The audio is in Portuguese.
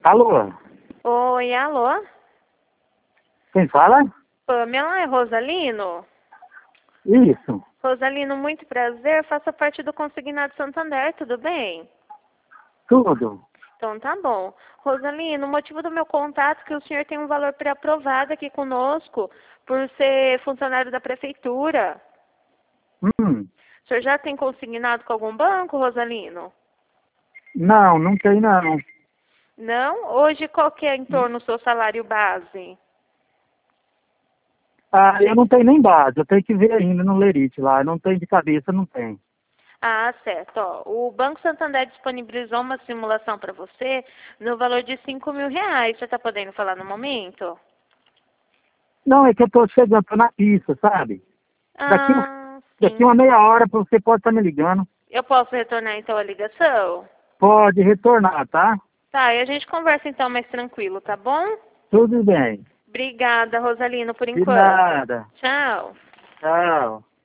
Alô? Oi, alô? Quem fala? Pamela, é Rosalino? Isso. Rosalino, muito prazer. Faça parte do Consignado Santander, tudo bem? Tudo. Então tá bom. Rosalino, o motivo do meu contato é que o senhor tem um valor pré-aprovado aqui conosco por ser funcionário da prefeitura. Hum. O senhor já tem consignado com algum banco, Rosalino? Não tem não. Não? Hoje qual que é em torno do seu salário base? Ah, eu não tenho nem base, eu tenho que ver ainda no Lerite lá. Eu não tenho de cabeça, não tem. Ah, certo. Ó, o Banco Santander disponibilizou uma simulação para você no valor de R$ 5.000. Você está podendo falar no momento? Não, é que eu tô chegando, tô na pista, sabe? Daqui, Ah, daqui sim. uma meia hora você pode estar me ligando. Eu posso retornar então a ligação? Pode retornar, tá? Tá, e a gente conversa então mais tranquilo, tá bom? Tudo bem. Obrigada, Rosalino, por De enquanto. nada. Tchau. Tchau.